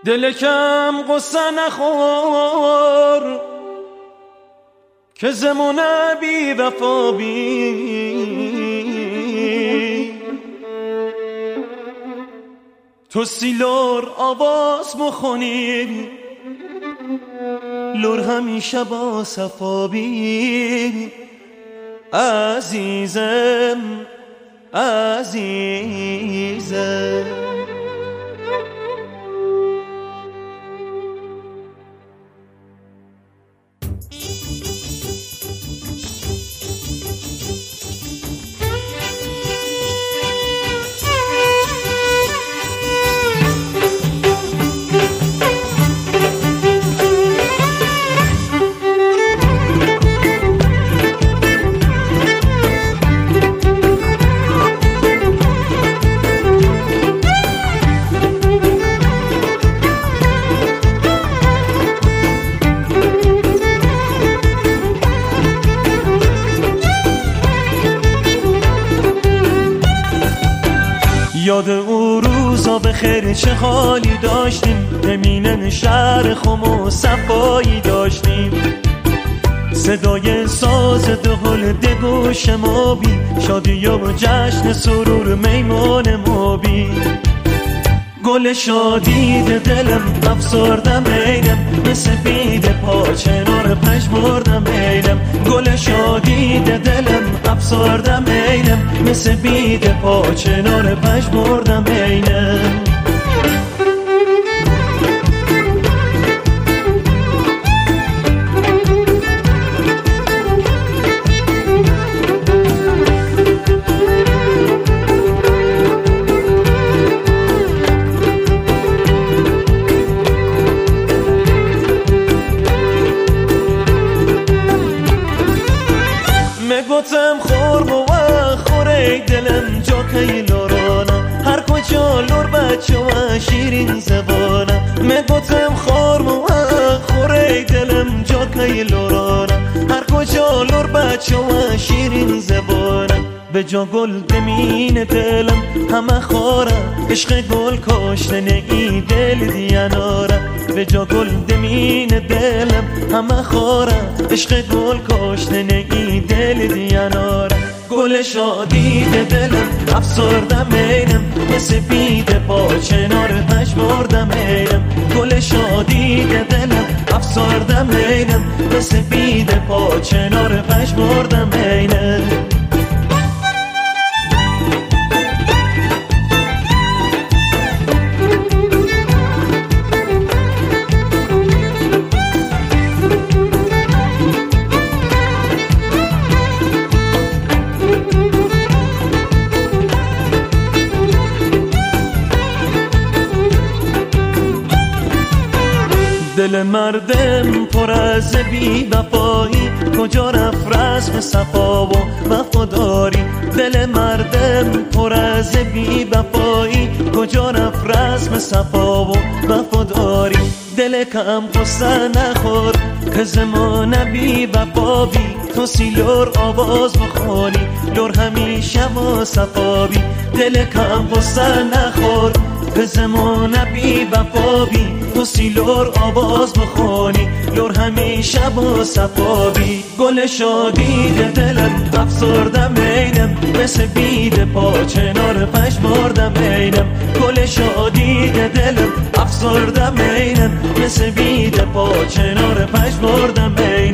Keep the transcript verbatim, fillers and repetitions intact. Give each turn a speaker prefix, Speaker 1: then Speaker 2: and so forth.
Speaker 1: دل کم قصه نخور که زمونه بی وفا بی تو سیلور آواز مخونی لور همیشه با صفا بی عزیزم عزیزم. یاد او روزا به خیر چه حالی داشتیم، امینن شهر خم و صفایی داشتیم، صدای ساز دهل دگوش ما بی شادی و جشن سرور میمون ما بی گل شادی دلم افسردم اینم مثل بید پاچنار پژمردم اینم گل شادی دلم افسردم اینم مثل بید پاچنار پژمردم اینم. گفتم خورم و خوره دلم جا که لورانم هر کجا لور بچه و شیرین زبانم میگفتم خورم و خوره دلم جا که لورانم هر کجا لور بچه و شیرین زبانم به جا گل دمین دلم همه خورم عشق گل کاشته نگی دل دیانارم به جا گل دمین دلم همه خورم عشق گل کاشته نگی دل دیانارم گل شادی دلم افسردم اینم مثل بید پاچنار پژمردم اینم گل شادی دلم افسردم اینم مثل بید پاچنار پژمردم اینم. دل مردم پر از بی وفایی کجا رفت رسم صفا و وفاداری دل مردم پر از بی وفایی کجا رفت رسم صفا و وفاداری دل کم قصه نخور که زمانه بی وفا بی تو سیلور آواز بخونی لور همیشه با صفا بی دل کم قصه نخور به زمانه بی وفا بی تو سیلور آواز بخونی لور همیشه با صفا بی گل شادی دلم افسردم اینم مثل بید پاچنار پژمردم اینم گل شادی دلم افسردم اینم مثل بید پاچنار پژمردم اینم.